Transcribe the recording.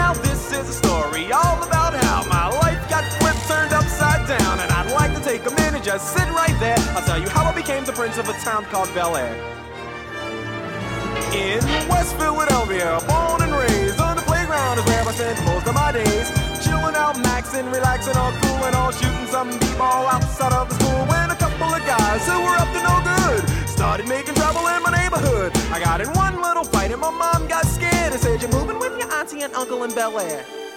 Now this is a story all about how my life got flipped, turned upside down. And I'd like to take a minute, just sit right there. I'll tell you how I became the prince of a town called Bel Air. In West Philadelphia, born and raised, on the playground is where I spent most of my days. Chilling out, maxing, relaxing, all cool and all, shooting some b-ball outside of the school. When a couple of guys who were up to no good started making trouble in my neighborhood. I got in one little fight and my mom got scared and said, "You're moving with your auntie and uncle in Bel Air."